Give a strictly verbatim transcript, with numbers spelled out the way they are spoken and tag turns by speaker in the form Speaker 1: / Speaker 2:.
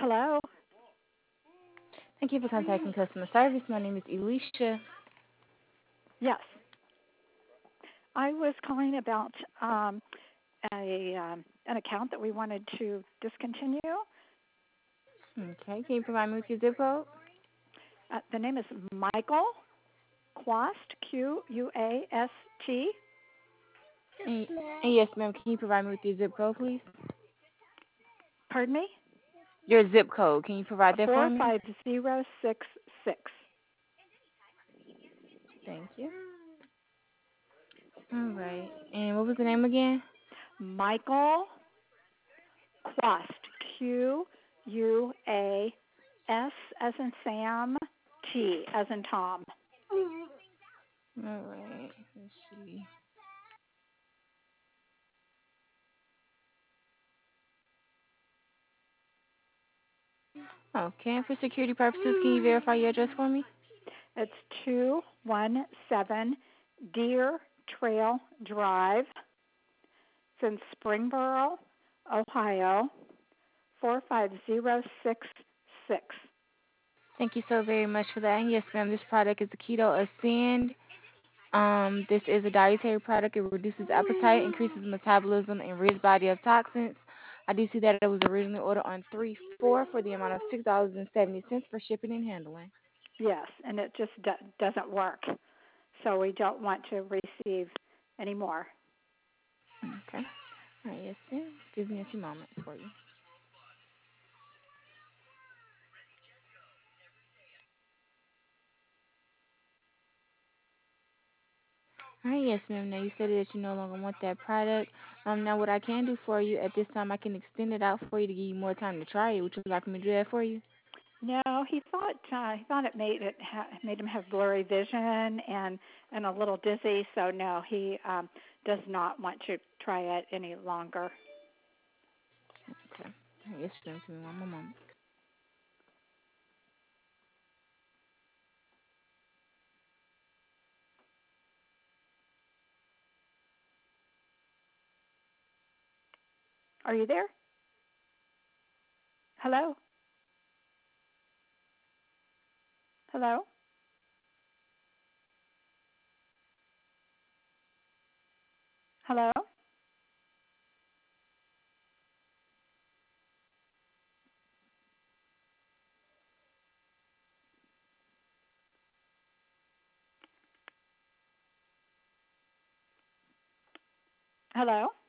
Speaker 1: Hello.
Speaker 2: Thank you for contacting customer service. My name is Elisha.
Speaker 1: Yes, I was calling about um, a um, an account that we wanted to discontinue.
Speaker 2: Okay, can you provide me with your zip code?
Speaker 1: Uh, the name is Michael Quast, Q U A S T.
Speaker 2: And, and yes, ma'am, can you provide me with your zip code, please?
Speaker 1: Pardon me.
Speaker 2: Your zip code, can you provide that for
Speaker 1: Four
Speaker 2: me?
Speaker 1: five zero six six.
Speaker 2: Thank you. All right. And what was the name again?
Speaker 1: Michael Quast, Q U A S as in Sam, T as in Tom.
Speaker 2: All right. Let's see. Okay, and for security purposes, can you verify your address for me?
Speaker 1: It's two one seven Deer Trail Drive. It's in Springboro, Ohio, four five zero six six.
Speaker 2: Thank you so very much for that. And yes, ma'am, this product is the Keto Ascend. Um, this is a dietary product. It reduces appetite, increases metabolism, and rids body of toxins. I do see that it was originally ordered on three four for the amount of six dollars and seventy cents for shipping and handling.
Speaker 1: Yes, and it just do- doesn't work. So we don't want to receive any more.
Speaker 2: Okay. All right, yes, ma'am. Give me a few moments for you. All right, yes, ma'am. Now you said that you no longer want that product. Um, now what I can do for you at this time, I can extend it out for you to give you more time to try it. Would you like me to do that for you?
Speaker 1: No, he thought uh, he thought it made it ha- made him have blurry vision and and a little dizzy. So no, he um, does not want to try it any longer.
Speaker 2: Okay. All right, yes, ma'am. Give me one more moment.
Speaker 1: Are you there? Hello, hello, hello. Hello?